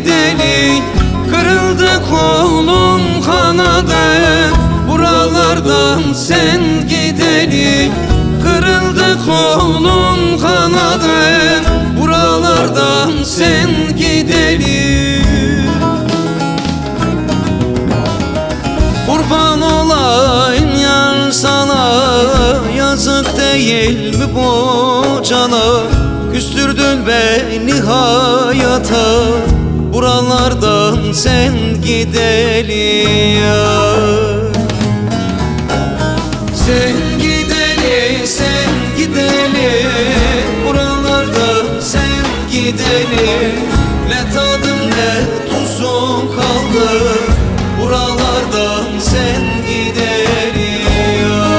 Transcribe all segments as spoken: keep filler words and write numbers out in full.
gidelim. Kırıldı kolum kanadım, buralardan sen gidelim. Kırıldı kolum kanadım, buralardan sen gidelim. Kurban olayım yar sana, yazık değil mi bu cana? Küstürdün beni hayata, buralardan sen gidelim ya. Sen gidelim, sen gidelim, buralardan sen gidelim. Ne tadım ne tuzum kaldı, buralardan sen gidelim ya.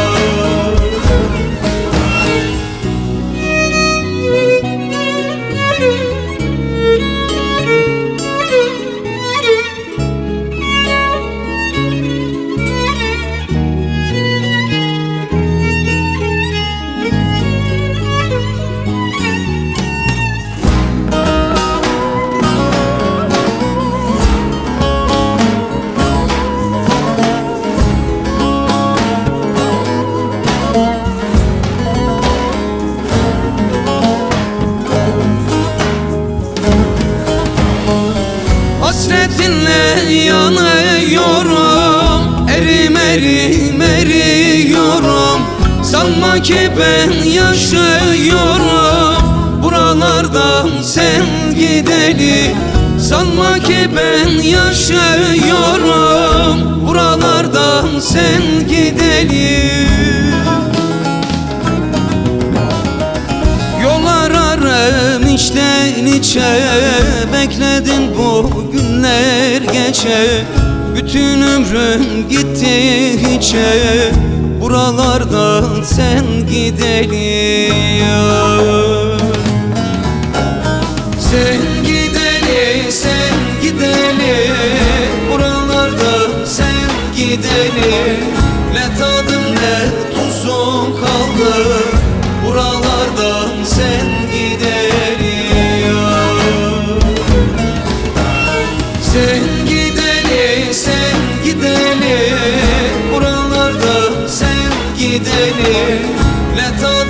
Hasretinle yanıyorum, erim erim eriyorum. Sanma ki ben yaşıyorum, buralardan sen gidelim. Sanma ki ben yaşıyorum, buralardan sen gidelim. Yol ararım içten içe, bekledim bu günler geçe. Bütün ömrüm gitti hiçe, buralardan sen gidelim ya. Sen gidelim, sen gidelim, buralardan sen gidelim. Ne tadım ne tuzum kaldı, buralardan sen gidelim ya. Sen gidelim, sen gidelim, buralardan sen gidelim. Ne tadım